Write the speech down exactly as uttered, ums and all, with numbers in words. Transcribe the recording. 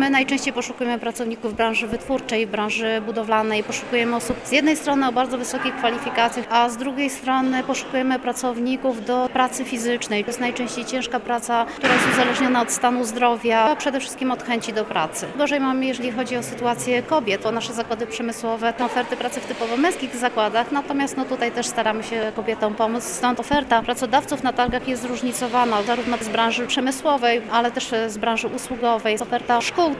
My najczęściej poszukujemy pracowników w branży wytwórczej, w branży budowlanej. Poszukujemy osób z jednej strony o bardzo wysokich kwalifikacjach, a z drugiej strony poszukujemy pracowników do pracy fizycznej. To jest najczęściej ciężka praca, która jest uzależniona od stanu zdrowia, a przede wszystkim od chęci do pracy. Gorzej mamy, jeżeli chodzi o sytuację kobiet, to nasze zakłady przemysłowe, to oferty pracy w typowo męskich zakładach, natomiast no tutaj też staramy się kobietom pomóc. Stąd oferta pracodawców na targach jest zróżnicowana, zarówno z branży przemysłowej, ale też z branży usługowej, z oferta szkół.